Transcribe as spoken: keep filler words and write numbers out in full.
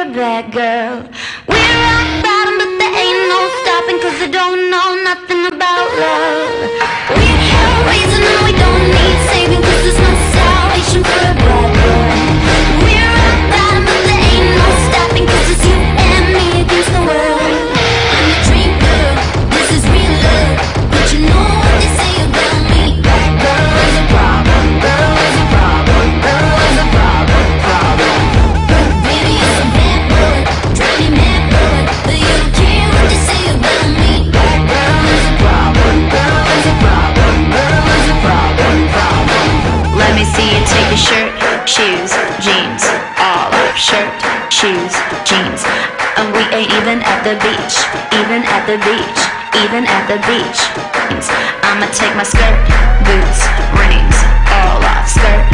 a bad girl. We're rock bottom, but there ain't no stopping, cause they don't know nothing about love. We're hell raising and we don't need saving, cause there's no salvation for a bad boy. We're rock bottom, but there ain't no stopping, cause it's you and me against the world. I'm a dream girl, this is real love, but you know what they say about me. Bad girl is a problem, girl is a problem, girl is a problem, problem. Baby, it's a bad boy, drive me mad boy, but you don't care what they say about me. Bad girl is a problem, girl is a problem, girl is a problem, problem. Let me see you take your shirt, shoes, jeans, all off. Shirt, shoes, jeans, and we ain't even at the beach, even at the beach, even at the beach. I'ma take my skirt, boots, rings, all off. Skirt,